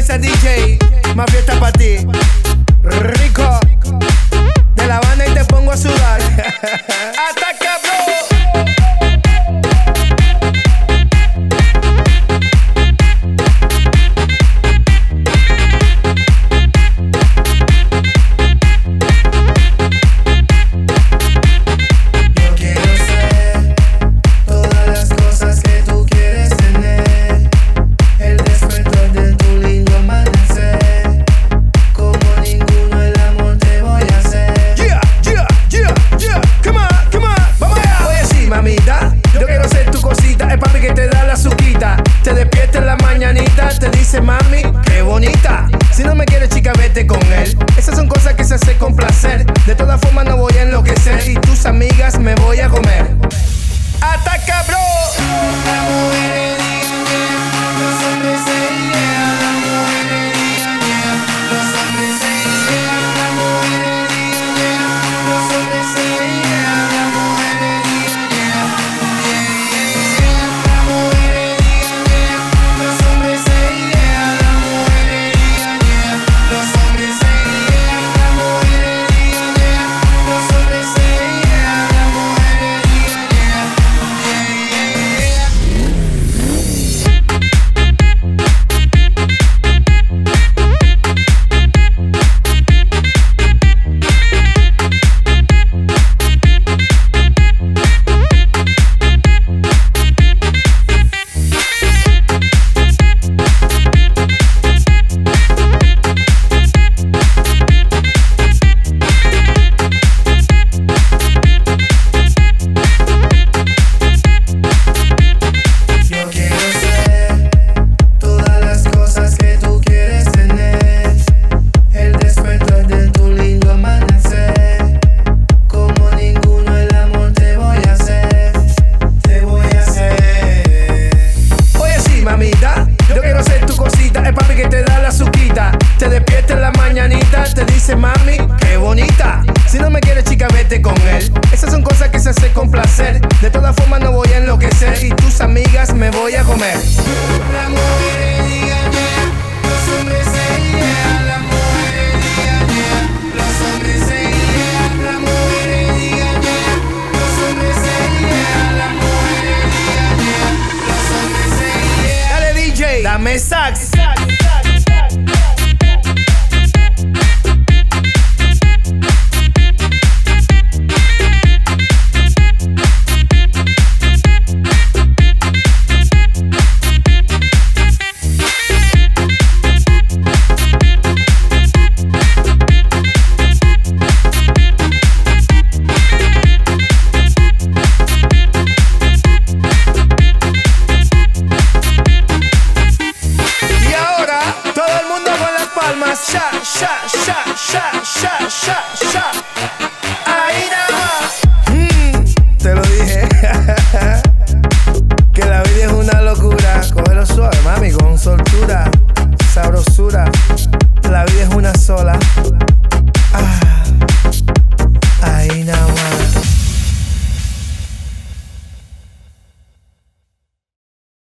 dice DJ, más fiesta para ti. Rico, de La Habana y te pongo a sudar. Ataca, bro. Te dice mami, qué bonita. Si no me quieres, chica, vete con él. Esas son cosas que se hacen con placer. De todas formas no voy a enloquecer y tus amigas me voy a comer. ¡Ataca, bro! La mujer digan yeah, los hombres say yeah. La mujer digan yeah, los hombres say yeah. La mujer digan yeah, los hombres say yeah. La mujer digan yeah, la mujer digan yeah, los hombres say yeah. La mujer digan yeah, los hombres say yeah. La mujer digan yeah, los hombres say yeah. La mujer digan te dice mami, qué bonita. Si no me quieres, chica, vete con él. Esas son cosas que se hacen con placer. De todas formas no voy a enloquecer y tus amigas me voy a comer. La mujer digan yeah, los hombres say yeah. La mujer digan yeah, los hombres say yeah. La mujer digan yeah, los hombres say yeah. La mujer digan yeah, los hombres say yeah. Dale DJ, dame sax. Sha, sha, sha, sha, sha, sha, sha.